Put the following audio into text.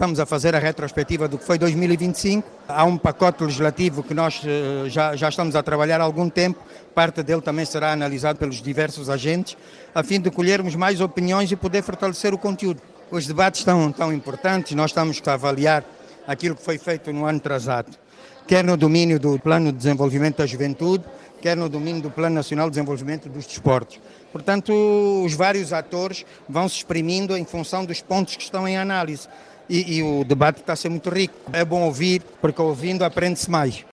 estamos a fazer a retrospectiva do que foi 2025. Há um pacote legislativo que nós já estamos a trabalhar há algum tempo. Parte dele também será analisado pelos diversos agentes, a fim de colhermos mais opiniões e poder fortalecer o conteúdo. Os debates estão tão importantes, nós estamos a avaliar aquilo que foi feito no ano atrasado, quer no domínio do Plano de Desenvolvimento da Juventude, quer no domínio do Plano Nacional de Desenvolvimento dos Desportos. Portanto, os vários atores vão se exprimindo em função dos pontos que estão em análise. E o debate está a ser muito rico. É bom ouvir, porque ouvindo aprende-se mais.